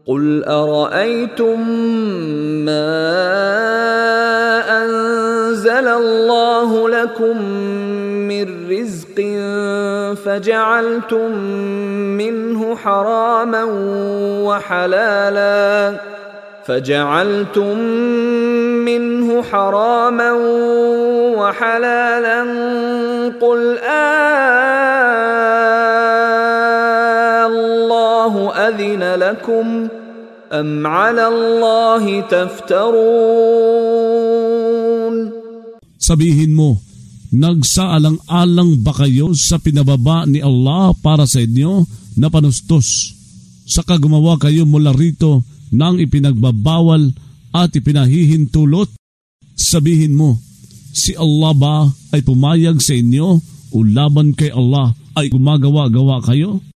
قل أرأيتم ما أنزل الله لكم من رزق فجعلتم منه حراما وحلالا قل الله أذن لكم أم على الله تفترون. Sabihin mo, nagsaalang-alang ba kayo sa pinababa ni Allah para sa inyo na panustos? Saka gumawa kayo mula rito ng ipinagbabawal at ipinahihintulot? Sabihin mo, si Allah ba ay pumayag sa inyo o laban kay Allah ay gumagawa-gawa kayo?